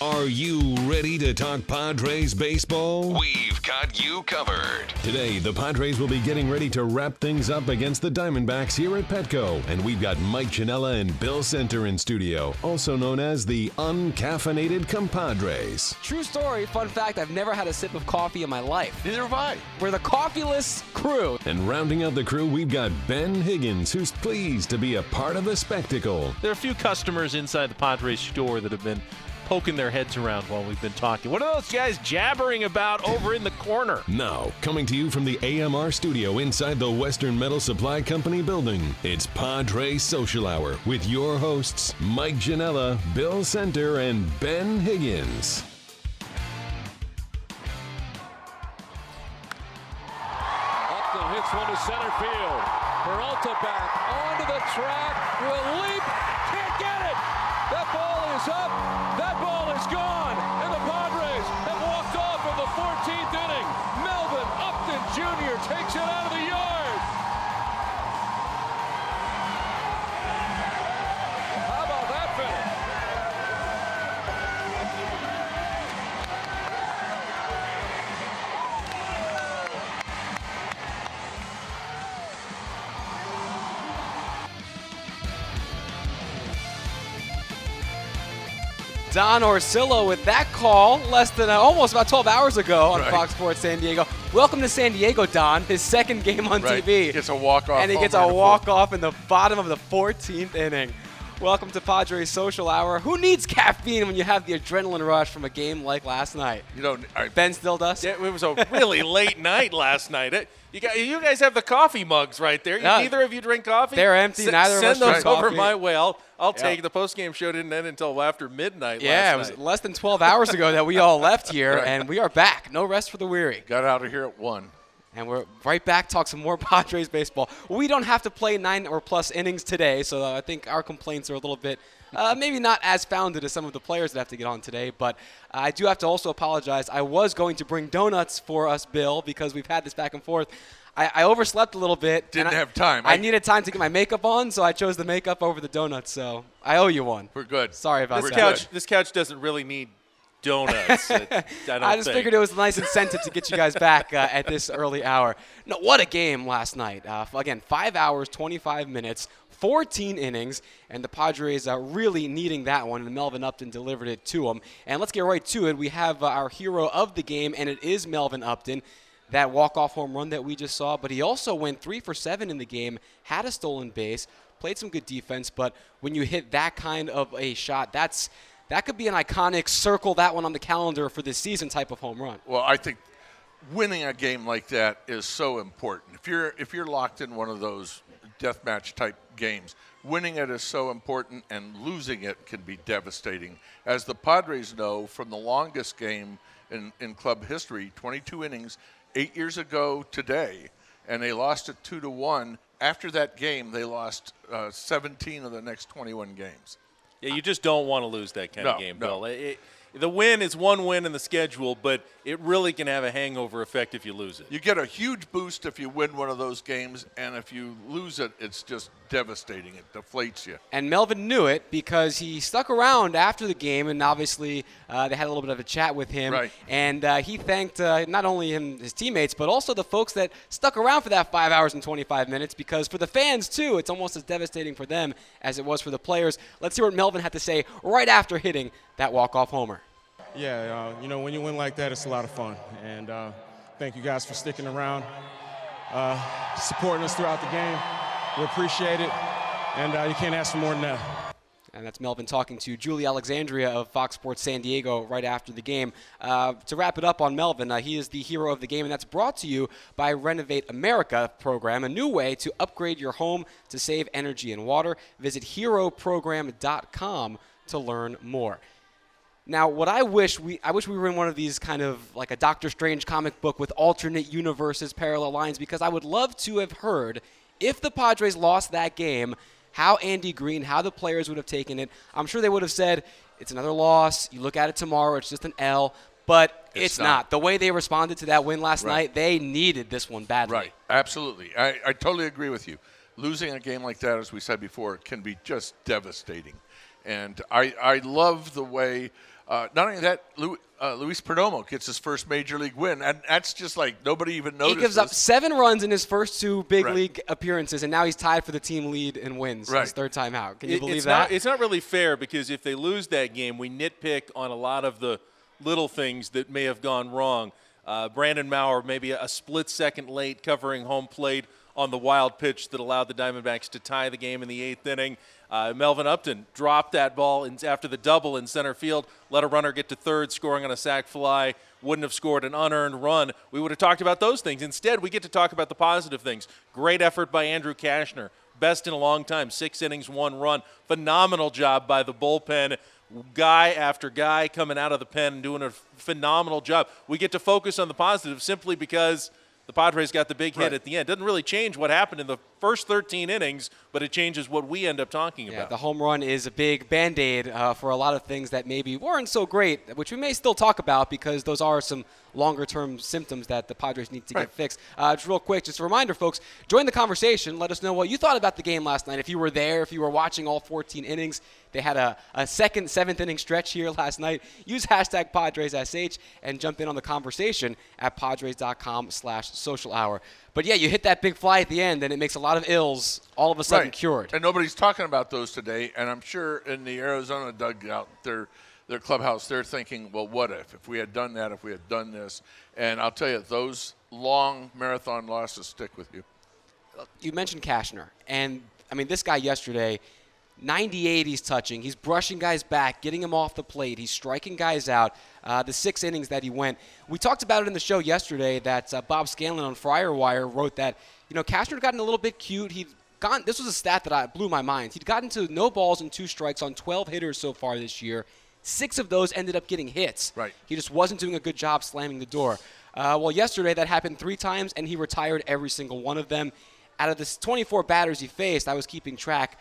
Are you ready to talk Padres baseball? We've got you covered. Today, the Padres will be getting ready to wrap things up against the Diamondbacks here at Petco. And we've got Mike Janella and Bill Center in studio, also known as the Uncaffeinated Compadres. True story, fun fact, I've never had a sip of coffee in my life. Neither have I. We're the coffeeless crew. And rounding out the crew, we've got Ben Higgins, who's pleased to be a part of the spectacle. There are a few customers inside the Padres store that have been poking their heads around while we've been talking. What are those guys jabbering about over in the corner? Now, coming to you from the AMR studio inside the Western Metal Supply Company building, it's Padres Social Hour with your hosts, Mike Janella, Bill Center, and Ben Higgins. Upton hits one to center field. Peralta back onto the track, will leap, can't get it. That ball is up, that ball is gone, and the Padres have walked off in the 14th inning. Melvin Upton Jr. takes it out of the yard. How about that finish? Don Orsillo with that call less than almost about 12 hours ago on Fox Sports San Diego. Welcome to San Diego, Don. His second game on TV. He gets a walk-off. And he gets a walk-off in the bottom of the 14th inning. Welcome to Padres Social Hour. Who needs caffeine when you have the adrenaline rush from a game like last night? You don't. Ben still does? Yeah, it was a really late night last night. You guys have the coffee mugs right there. Yeah. Neither of you drink coffee? They're empty. Neither of us Send drink those over coffee. my way. I'll take it. The postgame show didn't end until after midnight Yeah, it last was night. less than 12 hours ago that we all left here, and we are back. No rest for the weary. Got out of here at 1. And we're right back, talk some more Padres baseball. We don't have to play 9 or plus innings today, so I think our complaints are a little bit maybe not as founded as some of the players that have to get on today. But I do have to also apologize. I was going to bring donuts for us, Bill, because we've had this back and forth. I overslept a little bit. Didn't have time. I needed time to get my makeup on, so I chose the makeup over the donuts. So I owe you one. We're good. Sorry about This that. this couch doesn't really need donuts. I just figured it was a nice incentive to get you guys back at this early hour. No, what a game last night. Again, 5 hours, 25 minutes, 14 innings, and the Padres really needing that one, and Melvin Upton delivered it to them. And let's get right to it. We have our hero of the game, and it is Melvin Upton. That walk-off home run that we just saw, but he also went 3 for 7 in the game, had a stolen base, played some good defense, but when you hit that kind of a shot, that could be an iconic circle that one on the calendar for this season type of home run. Well, I think winning a game like that is so important. If you're locked in one of those deathmatch type games, winning it is so important, and losing it can be devastating. As the Padres know from the longest game in club history, 22 innings, 8 years ago today, and they lost it 2-1. After that game, they lost 17 of the next 21 games. Yeah, you just don't want to lose that kind of game, No. Bill. The win is one win in the schedule, but it really can have a hangover effect if you lose it. You get a huge boost if you win one of those games, and if you lose it, it's just devastating. It deflates you. And Melvin knew it because he stuck around after the game, and obviously they had a little bit of a chat with him. Right. And he thanked not only his teammates, but also the folks that stuck around for that 5 hours and 25 minutes, because for the fans, too, it's almost as devastating for them as it was for the players. Let's hear what Melvin had to say right after hitting that walk-off homer. Yeah, when you win like that, it's a lot of fun. And thank you guys for sticking around, supporting us throughout the game. We appreciate it, and you can't ask for more than that. And that's Melvin talking to Julie Alexandria of Fox Sports San Diego right after the game. To wrap it up on Melvin, he is the hero of the game, and that's brought to you by Renovate America program, a new way to upgrade your home to save energy and water. Visit heroprogram.com to learn more. Now, what I wish we were in one of these kind of like a Doctor Strange comic book with alternate universes, parallel lines, because I would love to have heard if the Padres lost that game, how Andy Green, how the players would have taken it. I'm sure they would have said, it's another loss. You look at it tomorrow, it's just an L. But it's not. The way they responded to that win last night, they needed this one badly. Right, absolutely. I totally agree with you. Losing a game like that, as we said before, can be just devastating. And I love the way Not only that, Luis Perdomo gets his first major league win, and that's just like nobody even noticed. He gives up 7 runs in his first 2 big Right. league appearances, and now he's tied for the team lead in wins. Right. His 3rd time out. Can you believe it's that? It's not really fair because if they lose that game, we nitpick on a lot of the little things that may have gone wrong. Brandon Maurer maybe a split second late covering home plate on the wild pitch that allowed the Diamondbacks to tie the game in the 8th inning. Melvin Upton dropped that ball after the double in center field, let a runner get to third, scoring on a sac fly, wouldn't have scored an unearned run. We would have talked about those things. Instead, we get to talk about the positive things. Great effort by Andrew Kashner, best in a long time, 6 innings, 1 run. Phenomenal job by the bullpen. Guy after guy coming out of the pen and doing a phenomenal job. We get to focus on the positive simply because the Padres got the big hit at the end. Doesn't really change what happened in the first 13 innings, but it changes what we end up talking about. The home run is a big Band-Aid for a lot of things that maybe weren't so great, which we may still talk about because those are some longer-term symptoms that the Padres need to get fixed. Just real quick, just a reminder, folks, join the conversation. Let us know what you thought about the game last night. If you were there, if you were watching all 14 innings, they had a second, 7th inning stretch here last night. Use hashtag PadresSH and jump in on the conversation at Padres.com/social hour. But, yeah, you hit that big fly at the end, and it makes a lot of ills all of a sudden cured. And nobody's talking about those today, and I'm sure in the Arizona dugout, their clubhouse, they're thinking, well, what if we had done that, if we had done this? And I'll tell you, those long marathon losses stick with you. You mentioned Kashner, and, I mean, this guy yesterday, 98 he's touching. He's brushing guys back, getting them off the plate. He's striking guys out. The 6 innings that he went. We talked about it in the show yesterday that Bob Scanlon on FryerWire wrote that, Kashner had gotten a little bit cute. This was a stat that blew my mind. He'd gotten to no balls and 2 strikes on 12 hitters so far this year. 6 of those ended up getting hits. Right. He just wasn't doing a good job slamming the door. Well, yesterday that happened 3 times, and he retired every single one of them. Out of the 24 batters he faced, I was keeping track,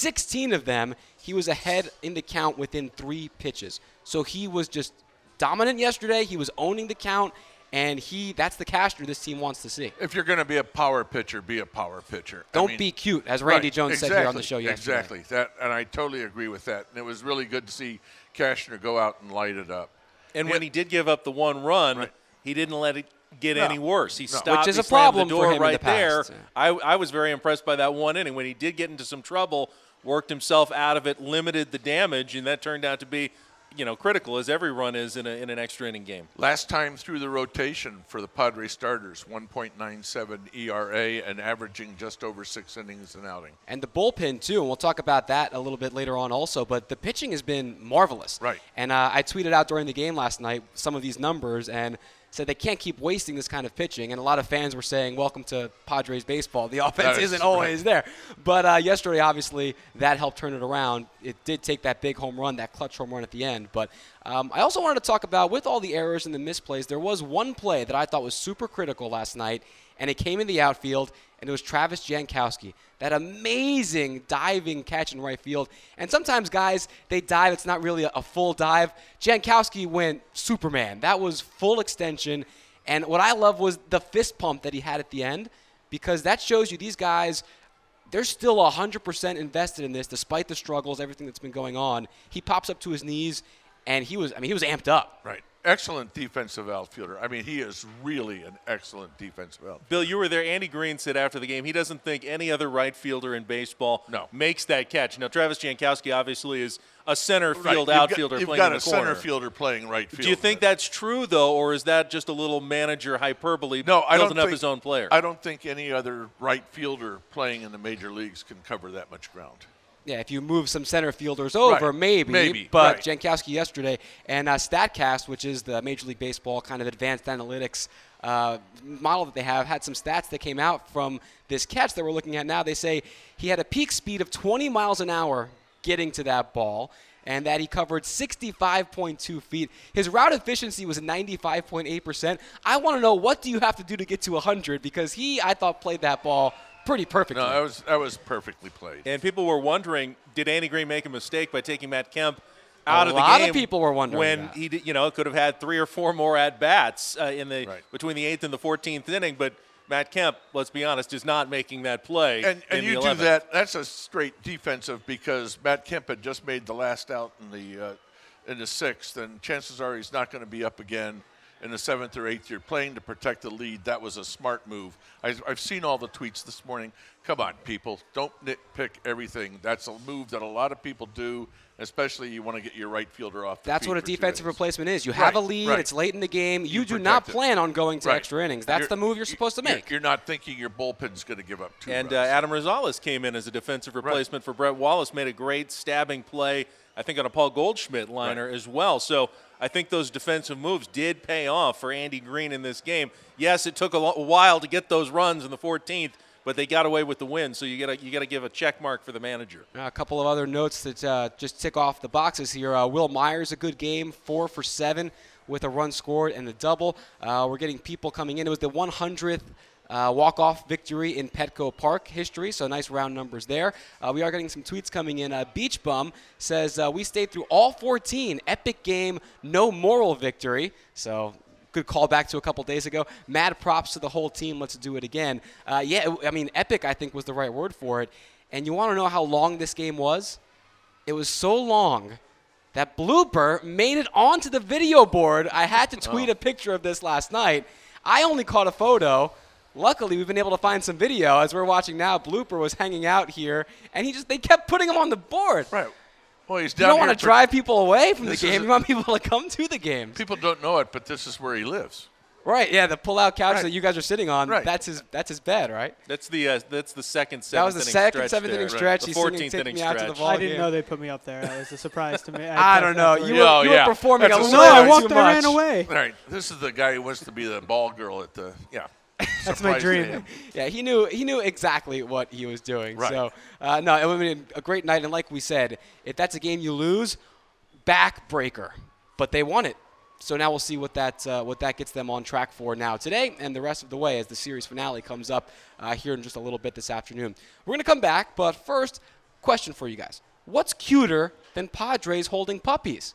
16 of them, he was ahead in the count within 3 pitches. So he was just dominant yesterday. He was owning the count, and that's the Kashner this team wants to see. If you're going to be a power pitcher, be a power pitcher. Don't be cute, as Randy Jones said here on the show yesterday. Exactly. And I totally agree with that. And it was really good to see Kashner go out and light it up. And when he did give up the 1 run, he didn't let it get any worse. He stopped, which is he a problem the door for him right in the past. there. I was very impressed by that 1 inning. When he did get into some trouble, worked himself out of it, limited the damage, and that turned out to be, critical as every run is in an extra inning game. Last time through the rotation for the Padres starters, 1.97 ERA and averaging just over 6 innings an outing. And the bullpen, too, and we'll talk about that a little bit later on also, but the pitching has been marvelous. Right. And I tweeted out during the game last night some of these numbers and said they can't keep wasting this kind of pitching. And a lot of fans were saying, welcome to Padres baseball. The offense isn't always there. But yesterday, obviously, that helped turn it around. It did take that big home run, that clutch home run at the end. But I also wanted to talk about, with all the errors and the misplays, there was one play that I thought was super critical last night, and it came in the outfield, and it was Travis Jankowski. That amazing diving catch in right field. And sometimes guys, they dive. It's not really a full dive. Jankowski went Superman. That was full extension. And what I love was the fist pump that he had at the end, because that shows you these guys, they're still 100% invested in this despite the struggles, everything that's been going on. He pops up to his knees, and he was amped up. Right. Excellent defensive outfielder. I mean, he is really an excellent defensive outfielder. Bill, you were there. Andy Green said after the game he doesn't think any other right fielder in baseball makes that catch. Now, Travis Jankowski obviously is a center field outfielder playing in the corner. You've got a center fielder playing right field. Do you think that's true, though, or is that just a little manager hyperbole building up his own player? I don't think any other right fielder playing in the major leagues can cover that much ground. Yeah, if you move some center fielders over, maybe. But Jankowski yesterday, and StatCast, which is the Major League Baseball kind of advanced analytics model that they have, had some stats that came out from this catch that we're looking at now. They say he had a peak speed of 20 miles an hour getting to that ball, and that he covered 65.2 feet. His route efficiency was 95.8%. I want to know, what do you have to do to get to 100? Because I thought, played that ball pretty perfectly. No, that was perfectly played. And people were wondering, did Andy Green make a mistake by taking Matt Kemp out of the game? A lot of people were wondering when that. He could have had 3 or 4 more at-bats between the 8th and the 14th inning, but Matt Kemp, let's be honest, is not making that play. And you do that, that's a straight defensive, because Matt Kemp had just made the last out in in the 6th, and chances are he's not going to be up again in the 7th or 8th. You're playing to protect the lead. That was a smart move. I've seen all the tweets this morning. Come on, people. Don't nitpick everything. That's a move that a lot of people do, especially you want to get your right fielder off the That's feet what a for 2 defensive days. replacement is. You have a lead. Right. It's late in the game. You do protect not it. plan on going to Right. extra innings. That's the move you're supposed to make. You're not thinking your bullpen's going to give up 2 And runs. Adam Rosales came in as a defensive replacement for Brett Wallace, made a great stabbing play, I think, on a Paul Goldschmidt liner as well. So I think those defensive moves did pay off for Andy Green in this game. Yes, it took a while to get those runs in the 14th, but they got away with the win. So you got to give a check mark for the manager. A couple of other notes that just tick off the boxes here. Will Myers, a good game, 4 for 7 with a run scored and a double. We're getting people coming in. It was the 100th walk-off victory in Petco Park history, so nice round numbers there. We are getting some tweets coming in. Beach Bum says, we stayed through all 14. Epic game, no moral victory. So good callback to a couple days ago. Mad props to the whole team. Let's do it again. Epic, I think, was the right word for it. And you want to know how long this game was? It was so long that Blooper made it onto the video board. I had to tweet a picture of this last night. I only caught a photo. Luckily, we've been able to find some video. As we're watching now, Blooper was hanging out here, and they kept putting him on the board. Right. Well, he's You down don't here want to drive people away from the This game. is You want people to come to the games. People don't know it, but this is where he lives. Right, yeah, the pull-out couch Right. that you guys are sitting on, Right. that's his bed, right? That's the second, That was the second, stretch 7th there. inning stretch. The He's singing 14th Take inning Me Out to the stretch. Ball I didn't Game. know they put me up there. That was a surprise to me. I don't know. You Oh, were yeah. performing That's a a little No, I surprise. walked too there and much. ran away. All right. This is the guy who wants to be the ball girl at the That's my surprise dream. game. Yeah, he knew exactly what he was doing. Right. So, no, it was a great night. And like we said, if that's a game you lose, backbreaker. But they won it. So now we'll see what that gets them on track for now today and the rest of the way as the series finale comes up here in just a little bit this afternoon. We're going to come back, but first, question for you guys. What's cuter than Padres holding puppies?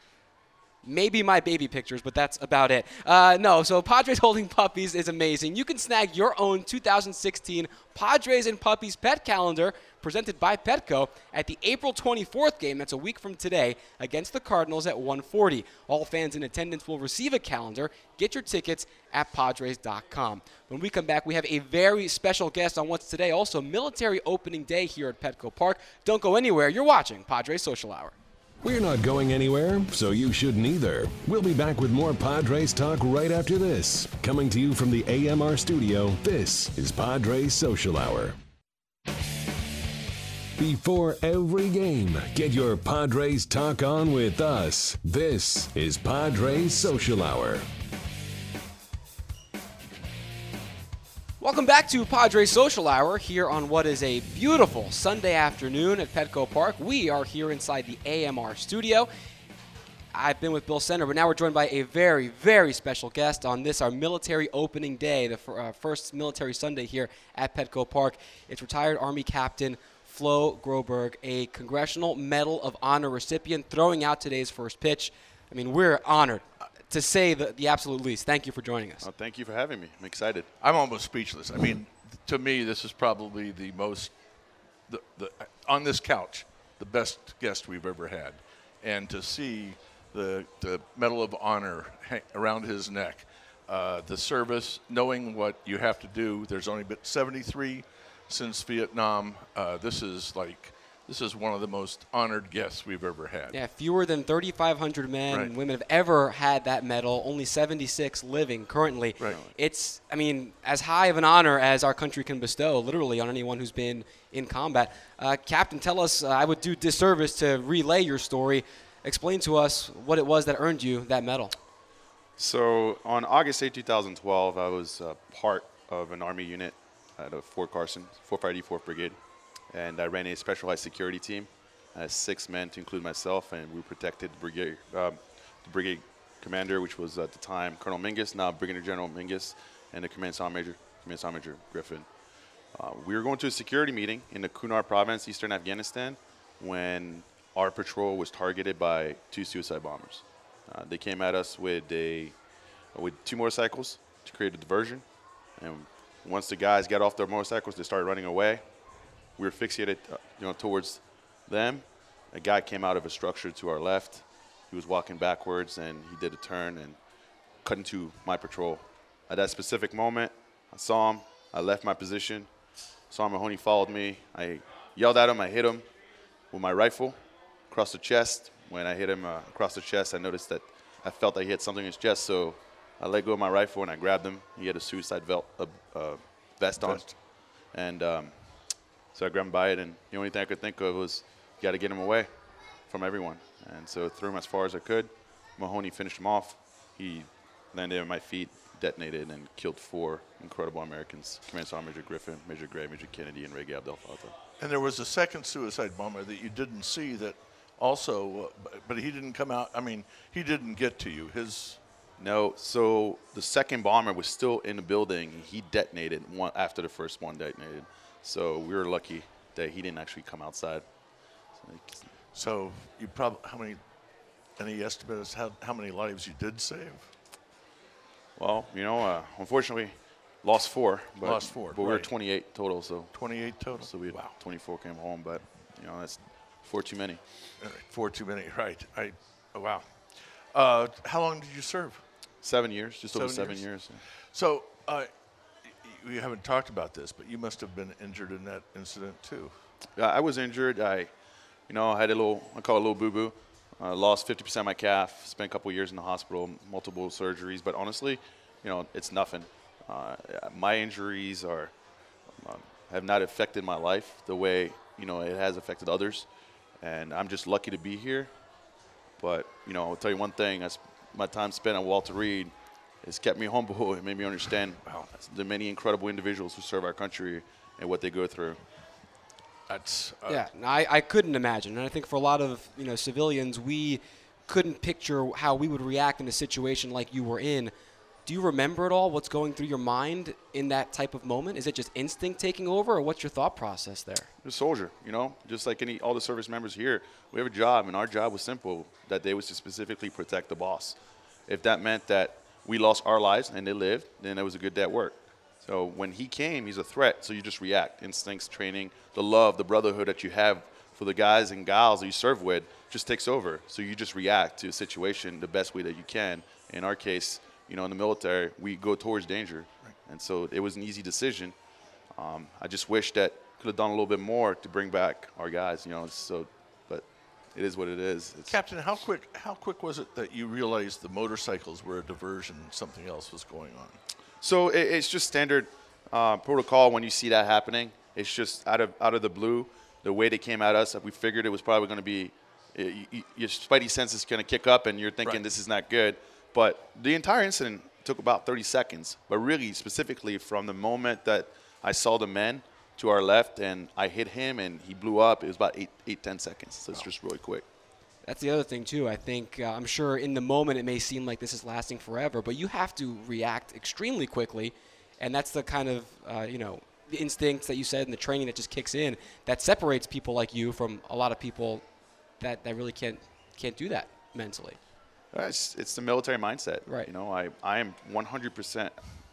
Maybe my baby pictures, but that's about it. So Padres holding puppies is amazing. You can snag your own 2016 Padres and Puppies pet calendar presented by Petco at the April 24th game. That's a week from today against the Cardinals at 1:40. All fans in attendance will receive a calendar. Get your tickets at Padres.com. When we come back, we have a very special guest on What's Today. Also, military opening day here at Petco Park. Don't go anywhere. You're watching Padres Social Hour. We're not going anywhere, so you shouldn't either. We'll be back with more Padres talk right after this. Coming to you from the AMR studio, this is Padres Social Hour. Before every game, get your Padres talk on with us. This is Padres Social Hour. Welcome back to Padres Social Hour here on what is a beautiful Sunday afternoon at Petco Park. We are here inside the AMR studio. I've been with Bill Center, but now we're joined by a very, very special guest on this, our military opening day, the first military Sunday here at Petco Park. It's retired Army Captain Flo Groberg, a Congressional Medal of Honor recipient, throwing out today's first pitch. I mean, we're honored, to say the absolute least. Thank you for joining us. Oh, thank you for having me. I'm excited. I'm almost speechless. I mean, to me, this is probably the most, on this couch, the best guest we've ever had. And to see the Medal of Honor around his neck, the service, knowing what you have to do. There's only been 73 since Vietnam. This is one of the most honored guests we've ever had. Yeah, fewer than 3,500 men and women have ever had that medal, only 76 living currently. Right. It's, as high of an honor as our country can bestow, literally, on anyone who's been in combat. Captain, tell us, I would do disservice to relay your story. Explain to us what it was that earned you that medal. So on August 8, 2012, I was part of an Army unit at Fort Carson, 450 4th Brigade. And I ran a specialized security team, 6 men to include myself, and we protected the brigade commander, which was at the time Colonel Mingus, now Brigadier General Mingus, and the Command Sergeant Major Griffin. We were going to a security meeting in the Kunar province, eastern Afghanistan, when our patrol was targeted by 2 suicide bombers. They came at us with 2 motorcycles to create a diversion, and once the guys got off their motorcycles, they started running away. We were fixated, towards them. A guy came out of a structure to our left, He was walking backwards, and he did a turn and cut into my patrol. At that specific moment, I saw him. I left my position. Saw Mahoney followed me. I yelled at him. I hit him with my rifle across the chest. When I hit him across the chest, I noticed that I felt that he had something in his chest, so I let go of my rifle and I grabbed him. He had a suicide vest on. And so I grabbed him by it, and the only thing I could think of was, you got to get him away from everyone. And so I threw him as far as I could. Mahoney finished him off. He landed at my feet, detonated, and killed 4 incredible Americans: Command Sergeant Major Griffin, Major Gray, Major Kennedy, and Reggae Abdel Fattah. And there was a second suicide bomber that you didn't see that also, but he didn't come out. I mean, he didn't get to you. No, so the second bomber was still in the building. He detonated after the first one detonated. So we were lucky that he didn't actually come outside. So you probably, any estimates how many lives you did save? Well, unfortunately, lost 4. Lost 4, but we were 28 total. So 28 total. So we had 24 came home, but that's 4 too many. 4 too many, right? Wow. How long did you serve? 7 years, just over 7 years. Yeah. So we haven't talked about this, but you must have been injured in that incident too. I was injured. I had I call it a little boo-boo. Lost 50% of my calf. Spent a couple years in the hospital, multiple surgeries. But honestly, it's nothing. My injuries have not affected my life the way it has affected others, and I'm just lucky to be here. But I'll tell you one thing: my time spent at Walter Reed has kept me humble. It made me understand the many incredible individuals who serve our country and what they go through. That's I couldn't imagine, and I think for a lot of civilians, we couldn't picture how we would react in a situation like you were in. Do you remember at all what's going through your mind in that type of moment? Is it just instinct taking over, or what's your thought process there? A soldier, just like all the service members here, we have a job, and our job was simple: that day was to specifically protect the boss. If that meant that we lost our lives and they lived, then it was a good day at work. So when he came, he's a threat, so you just react. Instincts, training, the love, the brotherhood that you have for the guys and gals that you serve with just takes over. So you just react to a situation the best way that you can. In our case, in the military, we go towards danger. Right. And so it was an easy decision. I just wish that could have done a little bit more to bring back our guys, but it is what it is. Captain, how quick was it that you realized the motorcycles were a diversion and something else was going on? So it's just standard protocol when you see that happening. It's just out of the blue, the way they came at us. We figured it was probably going to be your spidey senses going to kick up, and you're thinking this is not good. But the entire incident took about 30 seconds. But really, specifically from the moment that I saw the men to our left and I hit him and he blew up, it was about 10 seconds. So it's just really quick. That's the other thing, too. I think, I'm sure in the moment it may seem like this is lasting forever, but you have to react extremely quickly. And that's the kind of, the instincts that you said and the training that just kicks in that separates people like you from a lot of people that really can't do that mentally. It's the military mindset. Right. I am 100%,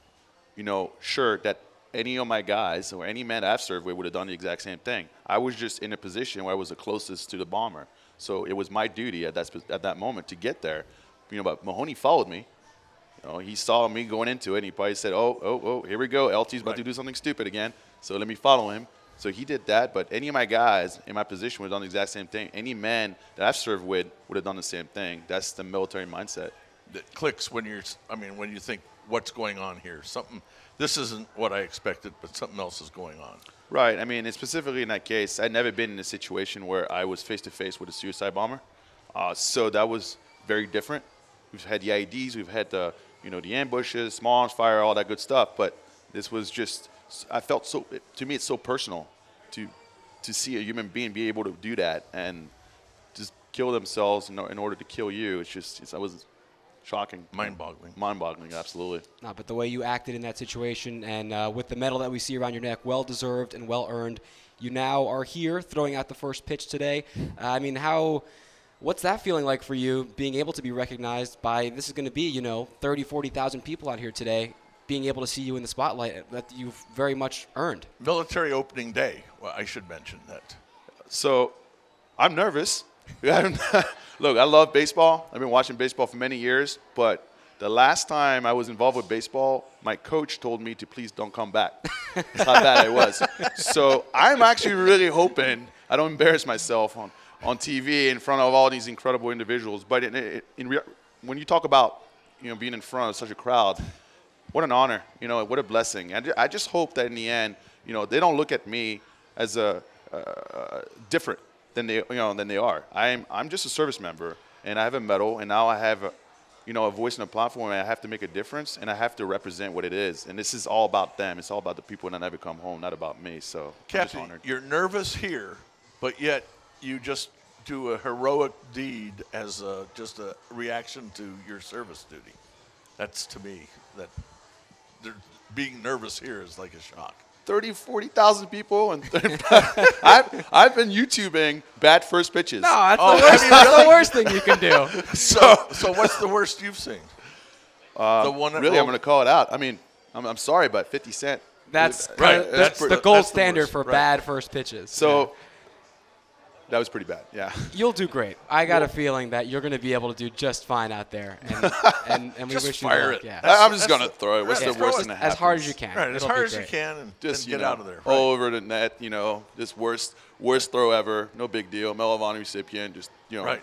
sure that any of my guys or any man I've served with would have done the exact same thing. I was just in a position where I was the closest to the bomber. So it was my duty at that moment to get there. But Mahoney followed me. He saw me going into it, and he probably said, oh, here we go. LT's about to do something stupid again, so let me follow him. So he did that, but any of my guys in my position would have done the exact same thing. Any man that I've served with would have done the same thing. That's the military mindset. That clicks when you think, what's going on here? This isn't what I expected, but something else is going on. Right. And specifically in that case, I'd never been in a situation where I was face-to-face with a suicide bomber. So that was very different. We've had the IEDs, we've had the ambushes, small arms fire, all that good stuff. But this was just, I felt to me, it's so personal to see a human being be able to do that and just kill themselves in order to kill you. That was shocking. Mind-boggling, absolutely. No, but the way you acted in that situation and with the medal that we see around your neck, well-deserved and well-earned, you now are here throwing out the first pitch today. What's that feeling like for you, being able to be recognized by, this is going to be, 30, 40,000 people out here today, being able to see you in the spotlight that you've very much earned? Military opening day. Well, I should mention that. So I'm nervous. Look, I love baseball. I've been watching baseball for many years, but the last time I was involved with baseball, my coach told me to please don't come back. That's how bad I was. So I'm actually really hoping I don't embarrass myself on TV in front of all these incredible individuals. But when you talk about being in front of such a crowd, what an honor, what a blessing. And I just hope that in the end, they don't look at me as a different than they are. I'm just a service member, and I have a medal, and now I have a voice and a platform, and I have to make a difference, and I have to represent what it is. And this is all about them. It's all about the people that never come home, not about me. So, Captain, you're nervous here, but yet you just do a heroic deed as just a reaction to your service duty. That's, to me, that being nervous here is like a shock. 30, 40,000 people, and I've been YouTubing bad first pitches. No, that's the worst thing you can do. So what's the worst you've seen? The one I'm going to call it out. I mean, I'm sorry, but 50 Cent. That's right. That's the gold standard for bad first pitches. So that was pretty bad. Yeah. You'll do great. I got a feeling that you're going to be able to do just fine out there, and we just wish you fire luck. it. Yeah. I'm just going to throw it. What's the worst thing that happens? As hard as you can. Right, as It'll hard be as you great. can, and Just get out of there. All over the net. This worst throw ever. No big deal. Medal of Honor recipient. Just Right.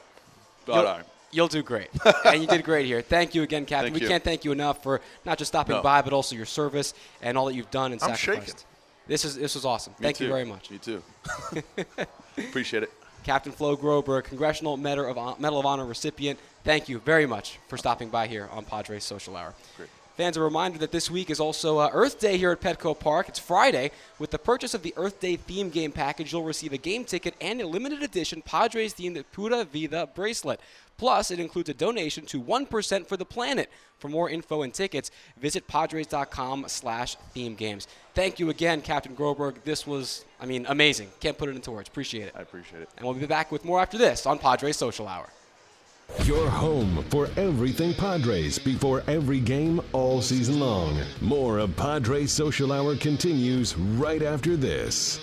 You'll do great. And you did great here. Thank you again, Captain. Thank you. We can't thank you enough for not just stopping by, but also your service and all that you've done and I'm sacrificed. shaking. This was awesome. Thank you very much. Me too. Appreciate it. Captain Flo Groberg, Congressional Medal of Honor recipient. Thank you very much for stopping by here on Padres Social Hour. Great. Fans, a reminder that this week is also Earth Day here at Petco Park. It's Friday. With the purchase of the Earth Day theme game package, you'll receive a game ticket and a limited edition Padres-themed Pura Vida bracelet. Plus, it includes a donation to 1% for the planet. For more info and tickets, visit Padres.com/theme games. Thank you again, Captain Groberg. This was, amazing. Can't put it into words. Appreciate it. I appreciate it. And we'll be back with more after this on Padres Social Hour. Your home for everything Padres before every game all season long. More of Padres Social Hour continues right after this.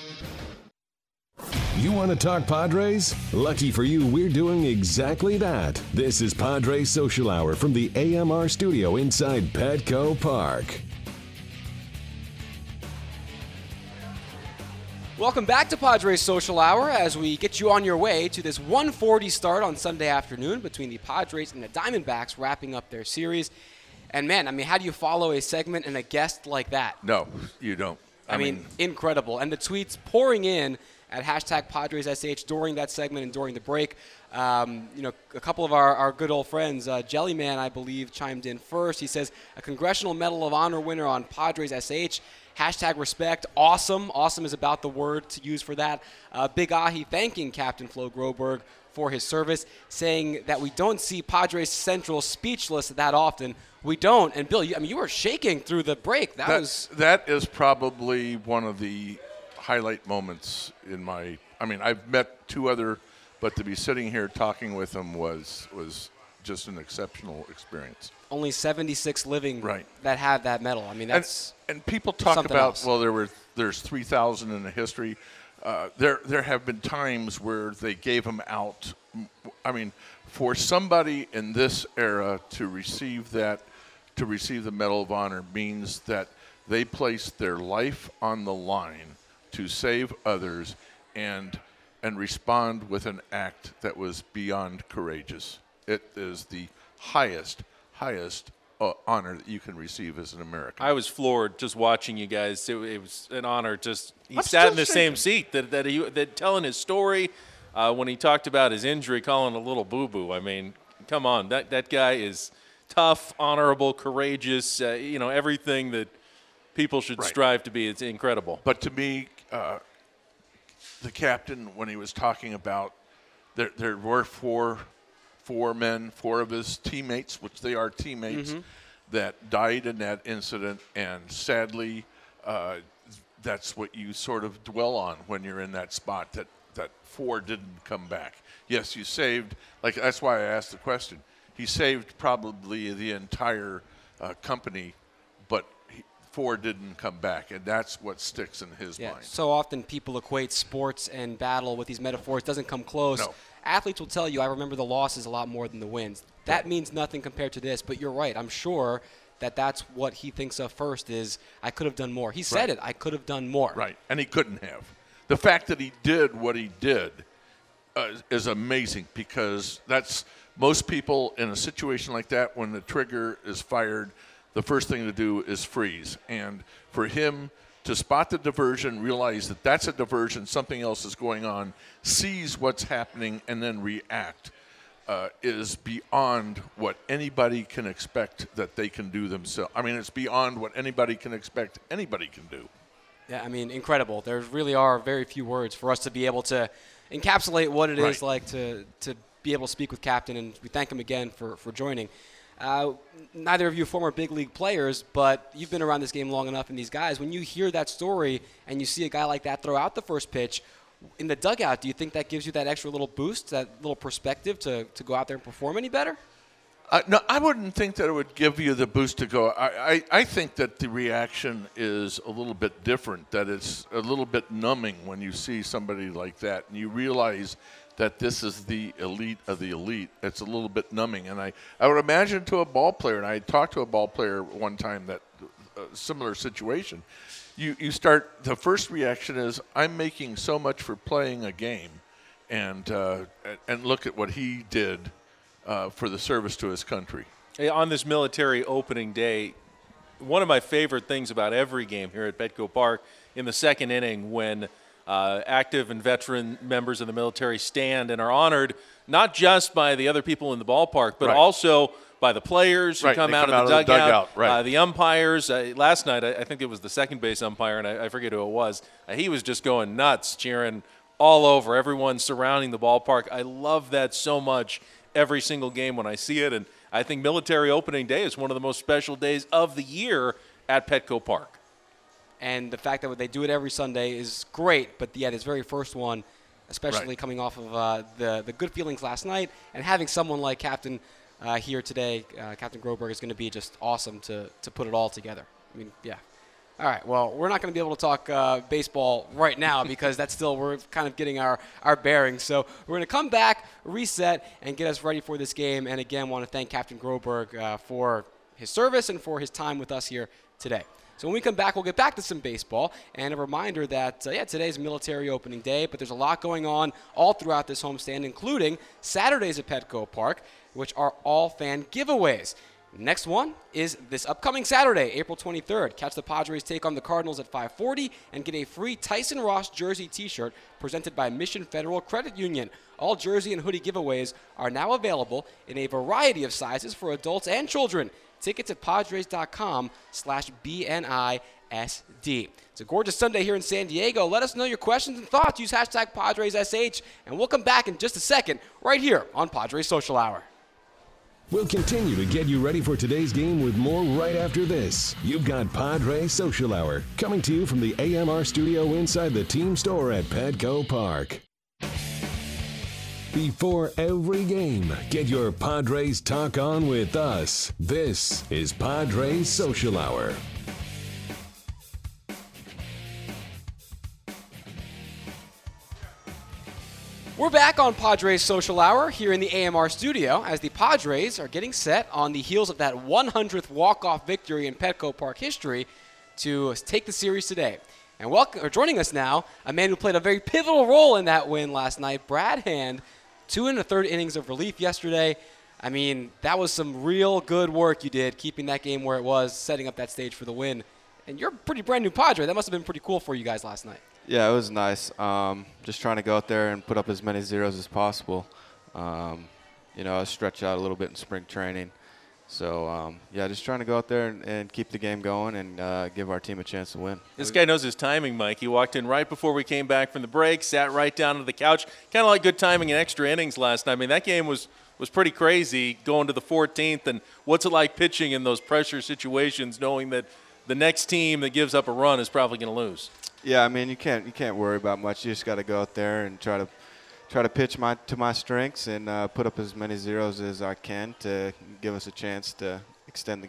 You want to talk Padres? Lucky for you, we're doing exactly that. This is Padres Social Hour from the AMR studio inside Petco Park. Welcome back to Padres Social Hour as we get you on your way to this 1:40 start on Sunday afternoon between the Padres and the Diamondbacks wrapping up their series. And, man, how do you follow a segment and a guest like that? No, you don't. I mean, incredible. And the tweets pouring in at hashtag PadresSH during that segment and during the break. A couple of our good old friends, Jellyman, I believe, chimed in first. He says, a Congressional Medal of Honor winner on PadresSH. Hashtag respect. Awesome. Awesome is about the word to use for that. Big Ahi thanking Captain Flo Groberg for his service, saying that we don't see Padres Central speechless that often. We don't. And, Bill, you were shaking through the break. That is probably one of the highlight moments in my – I've met two other – but to be sitting here talking with them was just an exceptional experience. Only 76 living right. that have that medal. That's and people talk about else. Well, there's 3,000 in the history. There have been times where they gave them out. For somebody in this era to receive the Medal of Honor means that they placed their life on the line to save others and respond with an act that was beyond courageous. It is the highest honor that you can receive as an American. I was floored just watching you guys. It was an honor. He sat in the same seat that telling his story. When he talked about his injury, calling a little boo-boo. Come on, that guy is tough, honorable, courageous. Everything that people should strive to be. It's incredible. But to me, the captain, when he was talking about there were four of his teammates, which they are teammates, that died in that incident, and sadly, that's what you sort of dwell on when you're in that spot, that four didn't come back. Yes, you saved, that's why I asked the question. He saved probably the entire company, but four didn't come back, and that's what sticks in his mind. So often people equate sports and battle with these metaphors. Doesn't come close. No. athletes will tell you, I remember the losses a lot more than the wins. That means nothing compared to this, but you're right. I'm sure that that's what he thinks of first is, I could have done more. He said it, I could have done more. Right, and he couldn't have. The fact that he did what he did is amazing, because that's most people in a situation like that, when the trigger is fired, the first thing to do is freeze. And for him to spot the diversion, realize that that's a diversion, something else is going on, sees what's happening, and then react is beyond what anybody can expect that they can do themselves. I mean, it's beyond what anybody can expect anybody can do. Yeah, I mean, incredible. There really are very few words for us to be able to encapsulate what it is like to be able to speak with Captain, and we thank him again for joining. Neither of you are former big league players, but you've been around this game long enough, and these guys, when you hear that story and you see a guy like that throw out the first pitch, in the dugout, do you think that gives you that extra little boost, that little perspective to go out there and perform any better? No, I wouldn't think that it would give you the boost to go. I think that the reaction is a little bit different, that it's a little bit numbing when you see somebody like that, and you realize that this is the elite of the elite. It's a little bit numbing. And I would imagine to a ball player, and I talked to a ball player one time that similar situation, you start, the first reaction is, I'm making so much for playing a game, and look at what he did for the service to his country. Hey, on this military opening day, one of my favorite things about every game here at Petco Park in the second inning, when active and veteran members of the military stand and are honored not just by the other people in the ballpark, but also by the players who come out of the dugout, the umpires. Last night, I think it was the second base umpire, and I forget who it was. He was just going nuts, cheering all over, everyone surrounding the ballpark. I love that so much every single game when I see it, and I think military opening day is one of the most special days of the year at Petco Park. And the fact that they do it every Sunday is great, but yet his very first one, especially coming off of the good feelings last night, and having someone like Captain here today, Captain Groberg, is going to be just awesome to put it all together. I mean, yeah. All right, well, we're not going to be able to talk baseball right now because that's still, we're kind of getting our bearings. So we're going to come back, reset, and get us ready for this game. And again, want to thank Captain Groberg for his service and for his time with us here today. So when we come back, we'll get back to some baseball. And a reminder that, today's military opening day, but there's a lot going on all throughout this homestand, including Saturdays at Petco Park, which are all fan giveaways. Next one is this upcoming Saturday, April 23rd. Catch the Padres take on the Cardinals at 5:40 and get a free Tyson Ross jersey t-shirt presented by Mission Federal Credit Union. All jersey and hoodie giveaways are now available in a variety of sizes for adults and children. Tickets at Padres.com/BNISD. It's a gorgeous Sunday here in San Diego. Let us know your questions and thoughts. Use hashtag PadresSH, and we'll come back in just a second right here on Padres Social Hour. We'll continue to get you ready for today's game with more right after this. You've got Padres Social Hour coming to you from the AMR studio inside the team store at Petco Park. Before every game, get your Padres talk on with us. This is Padres Social Hour. We're back on Padres Social Hour here in the AMR studio as the Padres are getting set on the heels of that 100th walk-off victory in Petco Park history to take the series today. And joining us now, a man who played a very pivotal role in that win last night, Brad Hand, 2 1/3 innings of relief yesterday. I mean, that was some real good work you did, keeping that game where it was, setting up that stage for the win. And you're a pretty brand new Padre. That must have been pretty cool for you guys last night. Yeah, it was nice. Just trying to go out there and put up as many zeros as possible. I stretched out a little bit in spring training. So, just trying to go out there and keep the game going and give our team a chance to win. This guy knows his timing, Mike. He walked in right before we came back from the break, sat right down to the couch. Kind of like good timing in extra innings last night. I mean, that game was pretty crazy going to the 14th. And what's it like pitching in those pressure situations, knowing that the next team that gives up a run is probably going to lose? Yeah, I mean, you can't worry about much. You just got to go out there and try to pitch to my strengths and put up as many zeros as I can to give us a chance to extend the game.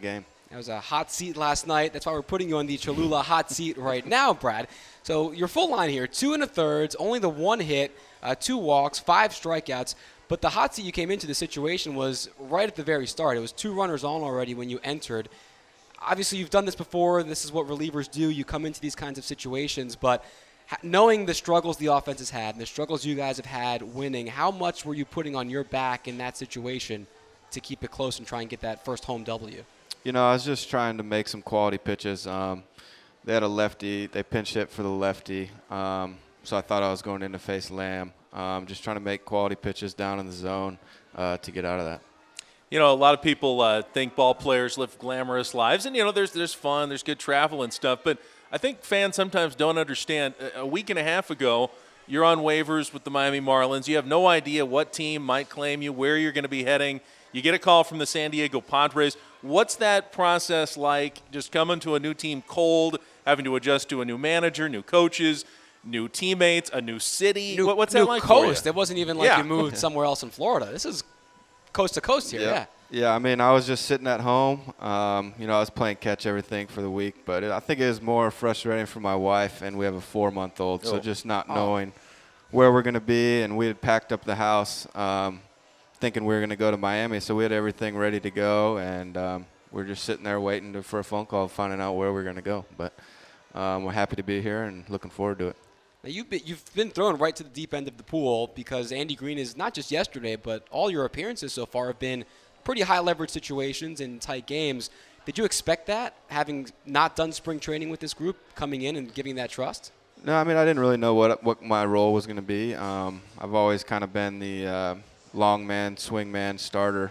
That was a hot seat last night. That's why we're putting you on the Cholula hot seat right now, Brad. So your full line here, 2 1/3, only the 1 hit, 2 walks, 5 strikeouts. But the hot seat you came into the situation was right at the very start. It was 2 runners on already when you entered. Obviously, you've done this before. This is what relievers do. You come into these kinds of situations. But knowing the struggles the offense has had and the struggles you guys have had winning, how much were you putting on your back in that situation to keep it close and try and get that first home W? You know, I was just trying to make some quality pitches. They had a lefty. They pinch hit for the lefty. So I thought I was going in to face Lamb. Just trying to make quality pitches down in the zone to get out of that. You know, a lot of people think ball players live glamorous lives. And, you know, there's fun, there's good travel and stuff. But I think fans sometimes don't understand. A week and a half ago, you're on waivers with the Miami Marlins. You have no idea what team might claim you, where you're going to be heading. You get a call from the San Diego Padres. What's that process like, just coming to a new team cold, having to adjust to a new manager, new coaches, new teammates, a new city? What's that like coast. for you? It wasn't even like you moved somewhere else in Florida. This is coast to coast here, yeah. Yeah, I mean, I was just sitting at home. You know, I was playing catch everything for the week. But I think it was more frustrating for my wife, and we have a 4-month-old, so just not knowing where we're going to be. And we had packed up the house thinking we were going to go to Miami, so we had everything ready to go. And we're just sitting there waiting for a phone call, finding out where we're going to go. But we're happy to be here and looking forward to it. Now you've been thrown right to the deep end of the pool because Andy Green is not just yesterday, but all your appearances so far have been pretty high leverage situations in tight games. Did you expect that, having not done spring training with this group, coming in and giving that trust? No, I mean, I didn't really know what my role was going to be. I've always kind of been the long man, swing man, starter.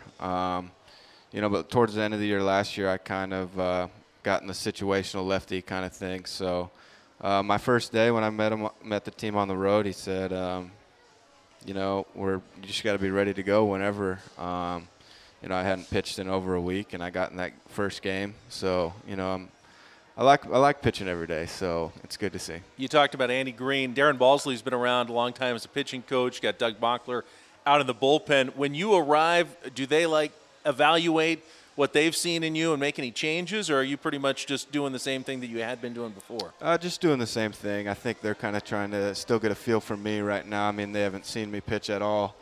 You know, but towards the end of the year last year, I kind of got in the situational lefty kind of thing. So my first day when I met the team on the road, he said, you know, you just got to be ready to go whenever. You know, I hadn't pitched in over a week, and I got in that first game. So, you know, I like pitching every day, so it's good to see. You talked about Andy Green. Darren Balsley's been around a long time as a pitching coach. You got Doug Bachler out in the bullpen. When you arrive, do they, evaluate what they've seen in you and make any changes, or are you pretty much just doing the same thing that you had been doing before? Just doing the same thing. I think they're kind of trying to still get a feel for me right now. I mean, they haven't seen me pitch at all.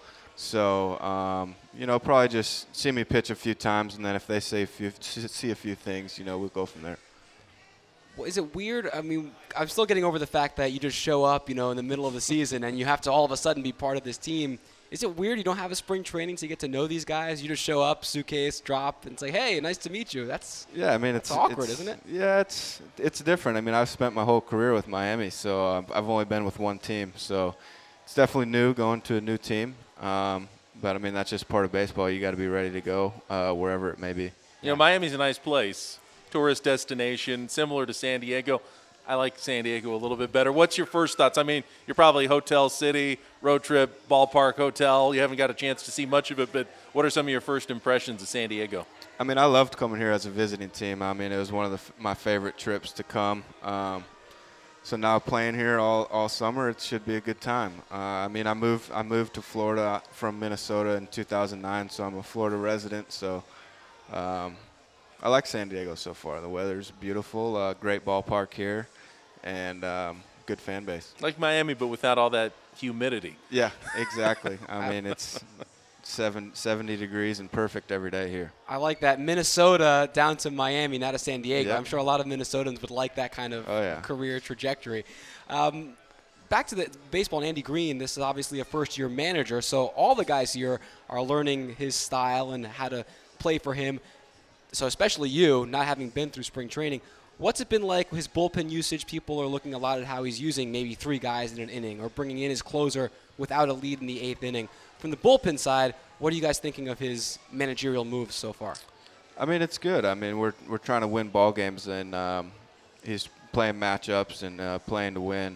So, you know, probably just see me pitch a few times, and then if they see a few things, you know, we'll go from there. Well, is it weird? I mean, I'm still getting over the fact that you just show up, you know, in the middle of the season, and you have to all of a sudden be part of this team. Is it weird you don't have a spring training to get to know these guys? You just show up, suitcase, drop, and say, hey, nice to meet you. Yeah, I mean, it's awkward, isn't it? Yeah, it's different. I mean, I've spent my whole career with Miami, so I've only been with one team. So it's definitely new going to a new team. But, I mean, that's just part of baseball. You got to be ready to go wherever it may be. You know, Miami's a nice place, tourist destination, similar to San Diego. I like San Diego a little bit better. What's your first thoughts? I mean, you're probably hotel city, road trip, ballpark, hotel. You haven't got a chance to see much of it, but what are some of your first impressions of San Diego? I mean, I loved coming here as a visiting team. I mean, it was one of my favorite trips to come. So now playing here all summer, it should be a good time. I mean, I moved to Florida from Minnesota in 2009, so I'm a Florida resident. So I like San Diego so far. The weather's beautiful, great ballpark here, and good fan base. Like Miami, but without all that humidity. Yeah, exactly. I mean, it's 70 degrees and perfect every day here. I like that. Minnesota down to Miami, not to San Diego. Yep. I'm sure a lot of Minnesotans would like that kind of career trajectory. Back to the baseball and Andy Green, this is obviously a first-year manager, so all the guys here are learning his style and how to play for him. So especially you, not having been through spring training, what's it been like his bullpen usage? People are looking a lot at how he's using maybe 3 guys in an inning or bringing in his closer without a lead in the 8th inning. From the bullpen side, what are you guys thinking of his managerial moves so far? I mean, it's good. I mean, we're trying to win ball games, and he's playing matchups and playing to win.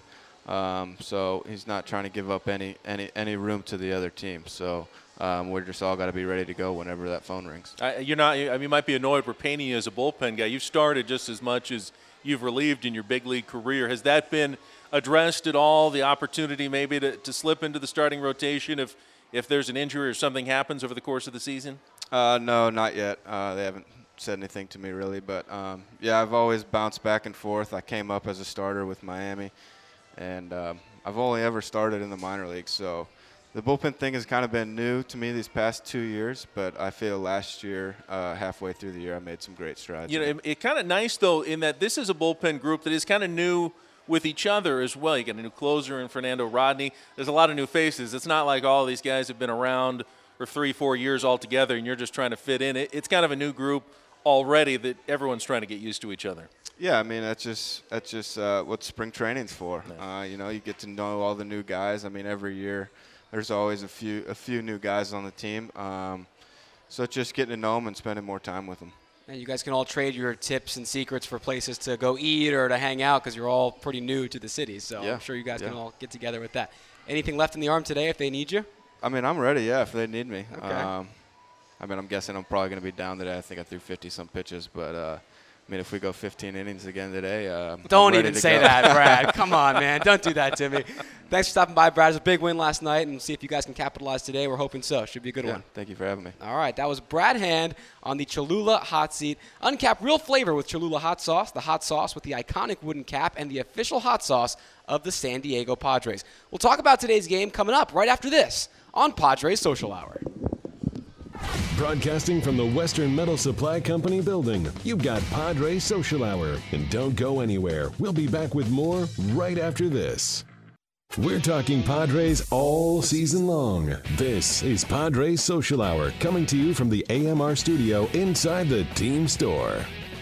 So he's not trying to give up any room to the other team. So we're just all got to be ready to go whenever that phone rings. You're not. I mean, you might be annoyed we're painting you as a bullpen guy. You've started just as much as you've relieved in your big league career. Has that been addressed at all? The opportunity maybe to slip into the starting rotation if there's an injury or something happens over the course of the season? No, not yet. They said anything to me really. But yeah, I've always bounced back and forth. I came up as a starter with Miami, and I've only ever started in the minor leagues. So the bullpen thing has kind of been new to me these past 2 years. But I feel last year, halfway through the year, I made some great strides. You know, it's kind of nice though in that this is a bullpen group that is kind of new with each other as well. You got a new closer in Fernando Rodney. There's a lot of new faces. It's not like all these guys have been around for 3-4 years altogether and you're just trying to fit in. It's kind of a new group already that everyone's trying to get used to each other. Yeah, I mean, that's just what spring training's for. Nice. You know, you get to know all the new guys. I mean, every year there's always a few new guys on the team. So it's just getting to know them and spending more time with them. And you guys can all trade your tips and secrets for places to go eat or to hang out because you're all pretty new to the city. So yeah. I'm sure you guys can all get together with that. Anything left in the arm today if they need you? I mean, I'm ready, yeah, if they need me. Okay. I mean, I'm guessing I'm probably going to be down today. I think I threw 50-some pitches. But, I mean, if we go 15 innings again today, don't even say that, Brad. Come on, man. Don't do that to me. Thanks for stopping by, Brad. It was a big win last night, and see if you guys can capitalize today. We're hoping so. Should be a good one. Thank you for having me. All right, that was Brad Hand on the Cholula Hot Seat. Uncapped real flavor with Cholula Hot Sauce, the hot sauce with the iconic wooden cap, and the official hot sauce of the San Diego Padres. We'll talk about today's game coming up right after this on Padres Social Hour. Broadcasting from the Western Metal Supply Company building, you've got Padres Social Hour. And don't go anywhere. We'll be back with more right after this. We're talking Padres all season long. This is Padres Social Hour, coming to you from the AMR studio inside the team store.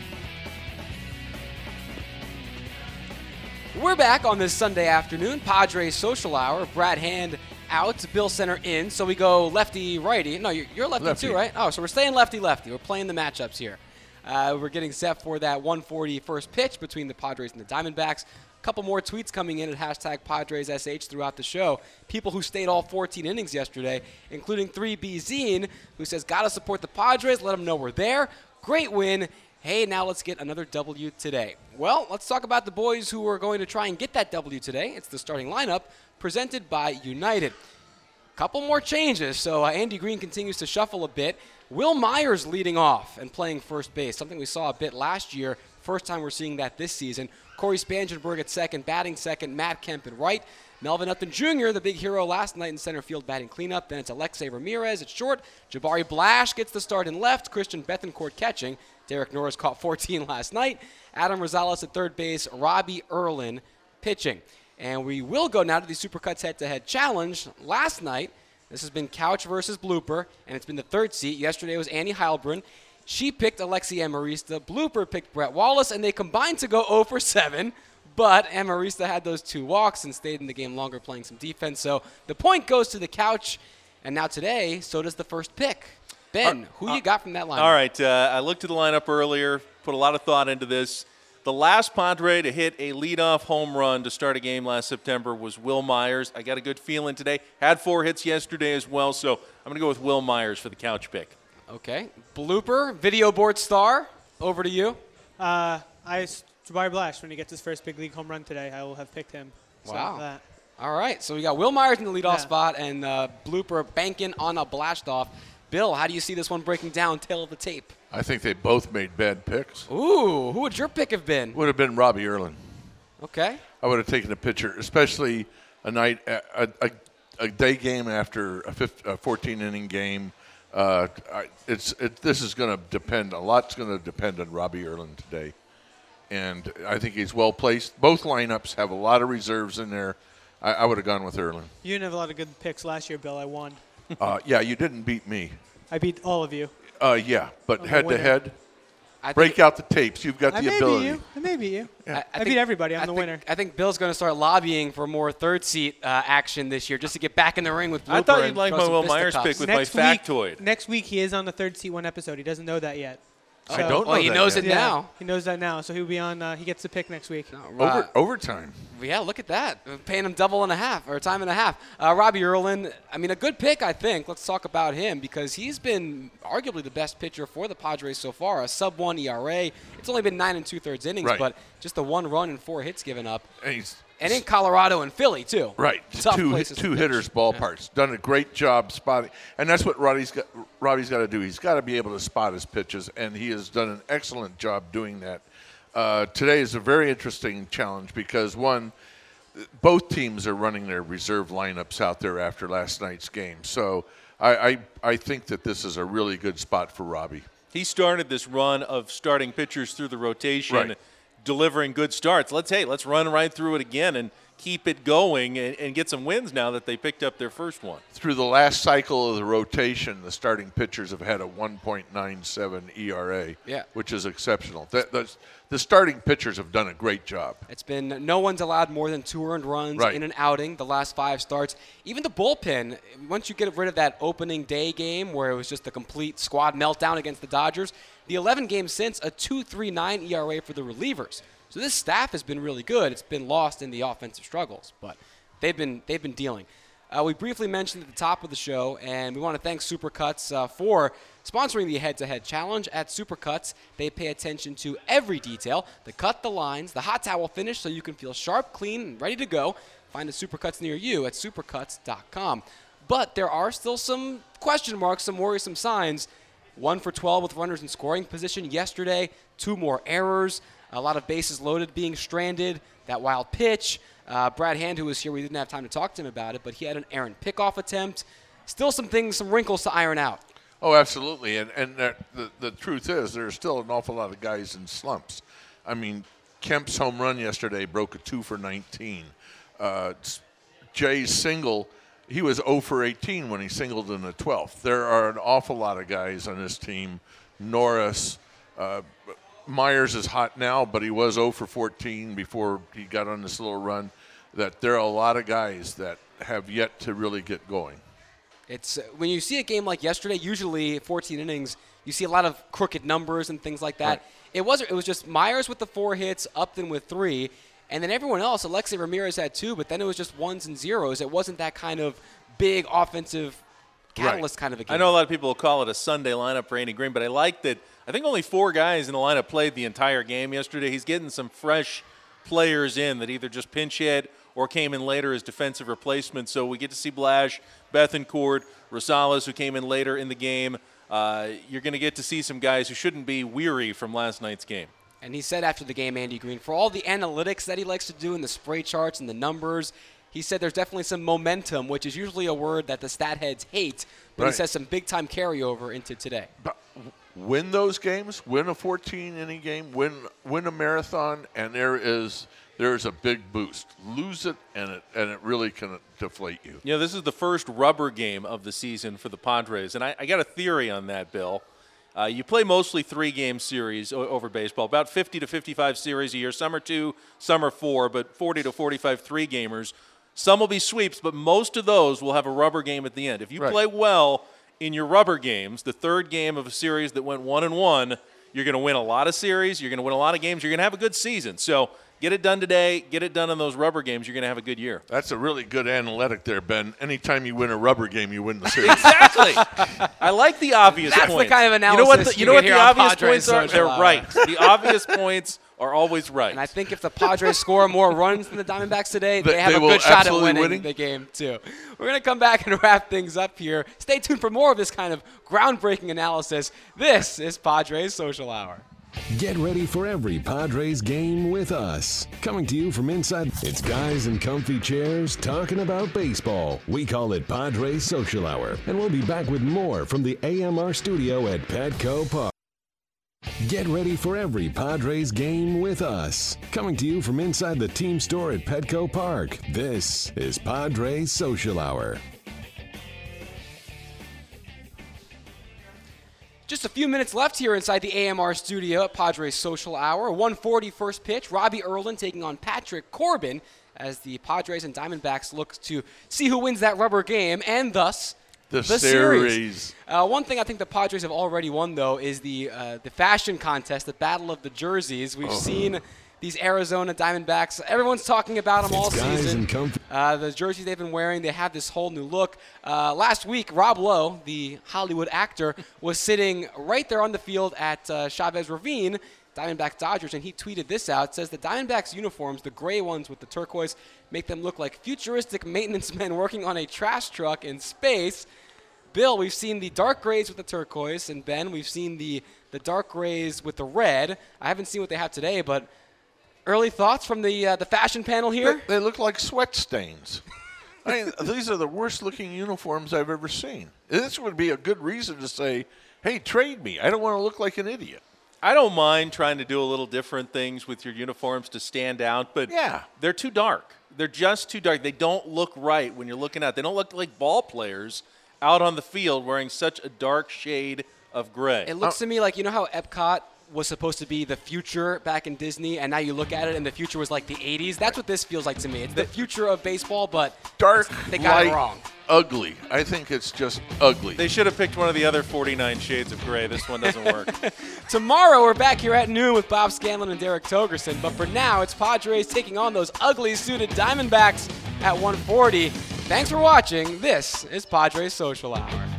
We're back on this Sunday afternoon, Padres Social Hour. Brad Hand out, Bill Center in, so we go lefty-righty. No, you're lefty too, right? Oh, so we're staying lefty-lefty. We're playing the matchups here. We're getting set for that 140 first pitch between the Padres and the Diamondbacks. A couple more tweets coming in at hashtag PadresSH throughout the show. People who stayed all 14 innings yesterday, including 3B Zine, who says, gotta support the Padres, let them know we're there. Great win. Hey, now let's get another W today. Well, let's talk about the boys who are going to try and get that W today. It's the starting lineup presented by United. Couple more changes, so Andy Green continues to shuffle a bit. Will Myers leading off and playing first base, something we saw a bit last year. First time we're seeing that this season. Corey Spangenberg at second, batting second, Matt Kemp at right. Melvin Upton Jr., the big hero last night in center field batting cleanup. Then it's Alexei Ramirez at short. Jabari Blash gets the start in left. Christian Bethancourt catching. Derek Norris caught 14 last night. Adam Rosales at third base. Robbie Erlin pitching. And we will go now to the Supercuts head-to-head challenge. Last night, this has been Couch versus Blooper, and it's been the third seat. Yesterday was Annie Heilbrunn. She picked Alexi Amarista. Blooper picked Brett Wallace, and they combined to go 0 for 7. But Amarista had those 2 walks and stayed in the game longer playing some defense. So the point goes to the Couch. And now today, so does the first pick. Ben, who you got from that lineup? All right, I looked at the lineup earlier, put a lot of thought into this. The last Padre to hit a leadoff home run to start a game last September was Will Myers. I got a good feeling today. Had 4 hits yesterday as well, so I'm going to go with Will Myers for the Couch pick. Okay. Blooper, video board star, over to you. Jabari Blash, when he gets his first big league home run today, I will have picked him. Wow. All right, so we got Will Myers in the leadoff spot and Blooper banking on a blast off. Bill, how do you see this one breaking down, tail of the tape? I think they both made bad picks. Ooh, who would your pick have been? Would have been Robbie Erlin. Okay. I would have taken a pitcher, especially a night, a day game after a 14-inning game. This is going to depend. A lot's going to depend on Robbie Erlin today, and I think he's well placed. Both lineups have a lot of reserves in there. I would have gone with Erlin. You didn't have a lot of good picks last year, Bill. I won. Yeah, you didn't beat me. I beat all of you. Yeah, but head-to-head, I break out the tapes. You've got the ability. I may beat you. Yeah. I beat everybody. I'm the winner. I think Bill's going to start lobbying for more third-seat action this year just to get back in the ring with Blooper. I thought you'd like my Will Myers pick with my factoid. Next week, he is on the third seat one episode. He doesn't know that yet. So, I don't know he that knows yet. it now. He knows that now, so he'll be on. He gets the pick next week. Overtime. Yeah, look at that. We're paying him double and a half, or time and a half. Robbie Erlin, I mean, a good pick, I think. Let's talk about him because he's been arguably the best pitcher for the Padres so far. A sub-1 ERA. It's only been 9 2/3 innings, right. but just the 1 run and 4 hits given up. And And in Colorado and Philly, too. Right. Tough Two places to pitch. hitters ballparks. Yeah. Done a great job spotting. And that's what Robbie's got to do. He's got to be able to spot his pitches, and he has done an excellent job doing that. Today is a very interesting challenge because, one, both teams are running their reserve lineups out there after last night's game. So I think that this is a really good spot for Robbie. He started this run of starting pitchers through the rotation, Right. delivering good starts. Let's run right through it again and keep it going and get some wins now that they picked up their first one. Through the last cycle of the rotation, the starting pitchers have had a 1.97 ERA, which is exceptional. The starting pitchers have done a great job. It's been no one's allowed more than 2 earned runs Right. in an outing the last 5 starts. Even the bullpen, once you get rid of that opening day game where it was just a complete squad meltdown against the Dodgers, the 11 games since, a 2.39 ERA for the relievers. So this staff has been really good. It's been lost in the offensive struggles, but they've been dealing. We briefly mentioned at the top of the show, and we want to thank Supercuts for sponsoring the head-to-head challenge. At Supercuts, they pay attention to every detail: the cut, the lines, the hot towel finish, so you can feel sharp, clean, and ready to go. Find a Supercuts near you at supercuts.com. But there are still some question marks, some worrisome signs. 1 for 12 with runners in scoring position yesterday. 2 more errors. A lot of bases loaded being stranded. That wild pitch. Brad Hand, who was here, we didn't have time to talk to him about it, but he had an errant pickoff attempt. Still some things, some wrinkles to iron out. Oh, absolutely. And the truth is there's still an awful lot of guys in slumps. I mean, Kemp's home run yesterday broke a 2 for 19. Jay's single, he was 0 for 18 when he singled in the 12th. There are an awful lot of guys on this team. Norris, Myers is hot now, but he was 0 for 14 before he got on this little run. That there are a lot of guys that have yet to really get going. It's when you see a game like yesterday, usually 14 innings, you see a lot of crooked numbers and things like that. Right. It was just Myers with the 4 hits, Upton with 3, and then everyone else, Alexei Ramirez had 2, but then it was just 1s and 0s. It wasn't that kind of big offensive catalyst kind of a game. I know a lot of people will call it a Sunday lineup for Andy Green, but I like that. I think only 4 guys in the lineup played the entire game yesterday. He's getting some fresh players in that either just pinch hit or came in later as defensive replacements. So we get to see Blash, Bethancourt, Rosales, who came in later in the game. You're going to get to see some guys who shouldn't be weary from last night's game. And he said after the game, Andy Green, for all the analytics that he likes to do and the spray charts and the numbers, he said there's definitely some momentum, which is usually a word that the stat heads hate, but he says some big-time carryover into today. But win those games, win a 14-inning game, win a marathon, and there's a big boost. Lose it, and it really can deflate you. You know, this is the first rubber game of the season for the Padres, and I got a theory on that, Bill. You play mostly 3-game series over baseball, about 50 to 55 series a year. Some are 2, some are 4, but 40 to 45 3-gamers. Some will be sweeps, but most of those will have a rubber game at the end. If you play well in your rubber games, the 3rd game of a series that went 1-1, you're going to win a lot of series, you're going to win a lot of games, you're going to have a good season. So get it done today, get it done in those rubber games, you're going to have a good year. That's a really good analytic there, Ben. Anytime you win a rubber game, you win the series. Exactly. I like the obvious points. That's the kind of analysis you know what the obvious Padres points are? They're right. The obvious points are always right. And I think if the Padres score more runs than the Diamondbacks today, they have they a will good shot at absolutely winning the game, too. We're going to come back and wrap things up here. Stay tuned for more of this kind of groundbreaking analysis. This is Padres Social Hour. Get ready for every Padres game with us. Coming to you from inside, it's guys in comfy chairs talking about baseball. We call it Padres Social Hour, and we'll be back with more from the AMR studio at Petco Park. Get ready for every Padres game with us. Coming to you from inside the team store at Petco Park. This is Padres Social Hour. Just a few minutes left here inside the AMR studio at Padres Social Hour. 1:40 first pitch. Robbie Erlin taking on Patrick Corbin as the Padres and Diamondbacks look to see who wins that rubber game and thus the series. One thing I think the Padres have already won, though, is the fashion contest, the Battle of the Jerseys. We've seen these Arizona Diamondbacks. Everyone's talking about them all Guys season. in comfort. The jerseys they've been wearing, they have this whole new look. Last week, Rob Lowe, the Hollywood actor, was sitting right there on the field at Chavez Ravine, Diamondbacks Dodgers, and he tweeted this out. It says, the Diamondbacks uniforms, the gray ones with the turquoise, make them look like futuristic maintenance men working on a trash truck in space. Bill, we've seen the dark grays with the turquoise, and Ben, we've seen the dark grays with the red. I haven't seen what they have today, but early thoughts from the fashion panel here? They look like sweat stains. I mean, these are the worst-looking uniforms I've ever seen. This would be a good reason to say, hey, trade me. I don't want to look like an idiot. I don't mind trying to do a little different things with your uniforms to stand out, but they're too dark. They're just too dark. They don't look right when you're looking at. They don't look like ball players out on the field wearing such a dark shade of gray. It looks to me like, you know how Epcot was supposed to be the future back in Disney, and now you look at it and the future was like the 80s? That's what this feels like to me. It's the future of baseball, but dark, they got light, it wrong. Ugly. I think it's just ugly. They should have picked one of the other 49 shades of gray. This one doesn't work. Tomorrow we're back here at noon with Bob Scanlon and Derek Togerson, but for now it's Padres taking on those ugly suited Diamondbacks at 1:40. Thanks for watching. This is Padres Social Hour.